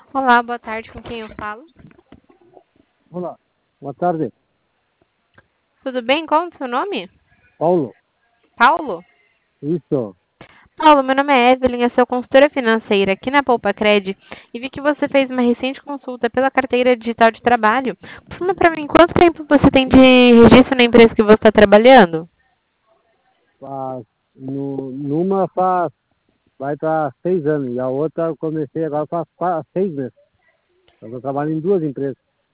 Olá, boa tarde, com quem eu falo? Olá, boa tarde, Tudo bem? Qual é o seu nome? Paulo. Paulo? Isso, Paulo, meu nome é Evelyn, eu sou consultora financeira aqui na Poupa Cred e vi que você fez uma recente consulta pela carteira digital de trabalho. Fala pra mim, quanto tempo você tem de registro na empresa que você está trabalhando? numa vai estar 6 anos, e a outra eu comecei agora faz 6 meses. Eu trabalho em duas empresas.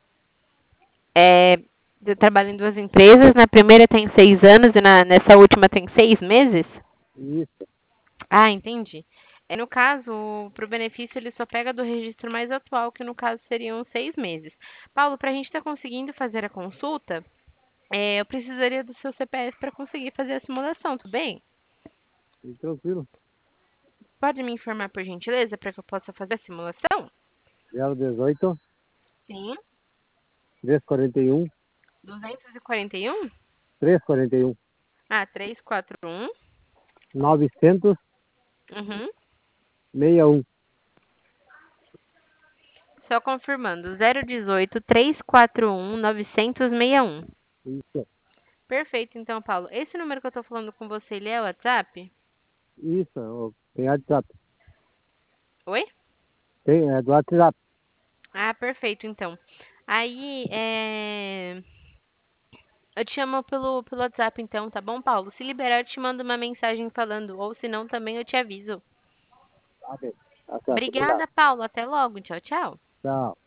Eu trabalho em duas empresas, na primeira tem 6 anos e nessa última tem 6 meses? Isso, Ah, entendi. No caso, para o benefício, ele só pega do registro mais atual, que no caso seriam 6 meses. Paulo, para a gente estar conseguindo fazer a consulta, eu precisaria do seu CPF para conseguir fazer a simulação, tudo bem? e tranquilo. Pode me informar por gentileza para que eu possa fazer a simulação? 018 Sim. 341 241? 341 Ah, 341. 900 Uhum. 61. Só confirmando, 018 341 961. Isso, Perfeito, então, Paulo. Esse número que eu estou falando com você, ele é o WhatsApp? tem WhatsApp. Oi? É do WhatsApp. Ah, perfeito, então. Aí, eu te chamo pelo WhatsApp, então, tá bom, Paulo? Se liberar, eu te mando uma mensagem falando, ou se não, também eu te aviso. Tá bem, tá certo, obrigado. Obrigada, Paulo. Até logo. Tchau, tchau. Tchau.